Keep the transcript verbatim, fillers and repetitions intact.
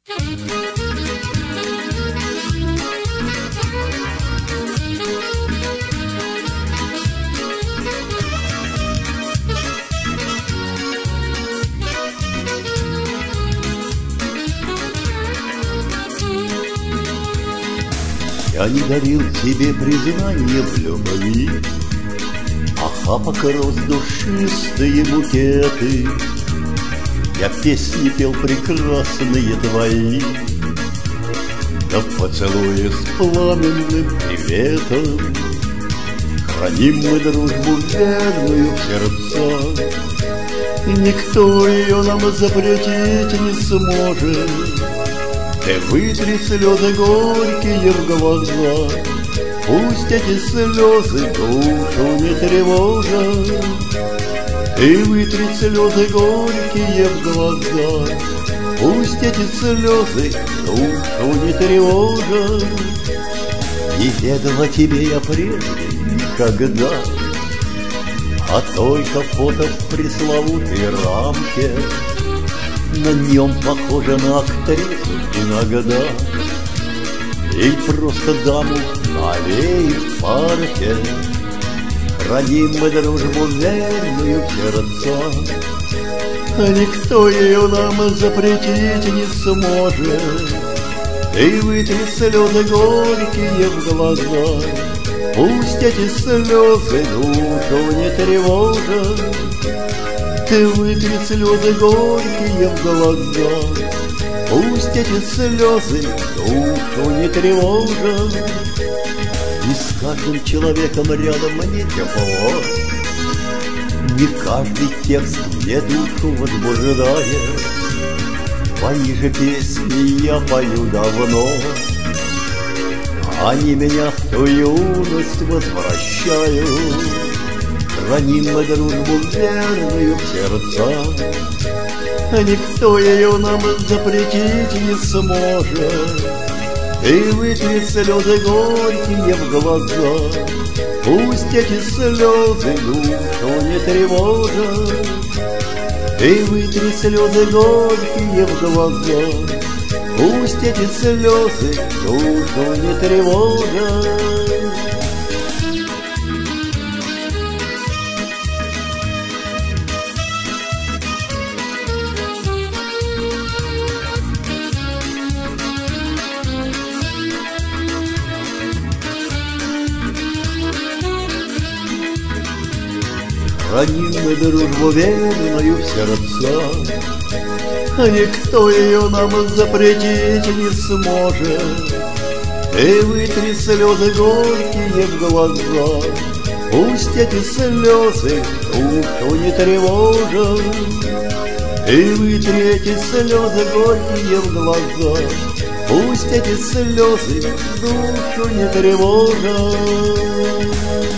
Я не дарил тебе признание в любви, а хапок роз душистые букеты. Я песни пел прекрасные твои, да поцелуя с пламенным приветом. Храним мы дружбу верную в сердцах, и никто ее нам запретить не сможет. Ты вытри слезы горькие в глаза, пусть эти слезы душу не тревожат. Ты вытри слезы горькие в глаза, пусть эти слезы душу не тревожат. Не ведала тебе я прежде никогда о той капота в пресловутой рамке. На нем похожа на актрису иногда, и просто даму навеет в парке. Храним мы дружбу верную в сердцах, а никто ее нам запретить не сможет. Ты вытри слезы горькие в глаза, пусть эти слезы душу не тревожат. Ты вытри слезы горькие в глаза, пусть эти слезы душу не тревожат. Не с каждым человеком рядом мне тепло, не каждый текст мне душу возбуждает. Твои же песни я пою давно, они меня в ту юность возвращают. Храним мы дружбу верную в сердцах, а никто ее нам запретить не сможет. Ты вытри слезы горькие в глаза, пусть эти слезы душу не тревожат. Ты вытри слезы горькие в глаза, пусть эти слезы душу не тревожат. Храним мы дружбу верную в сердцах, а никто ее нам запретить не сможет. Ты вытри слезы горькие в глаза, пусть эти слезы душу не тревожат. Ты вытри эти слезы горькие в глаза, пусть эти слезы душу не тревожат.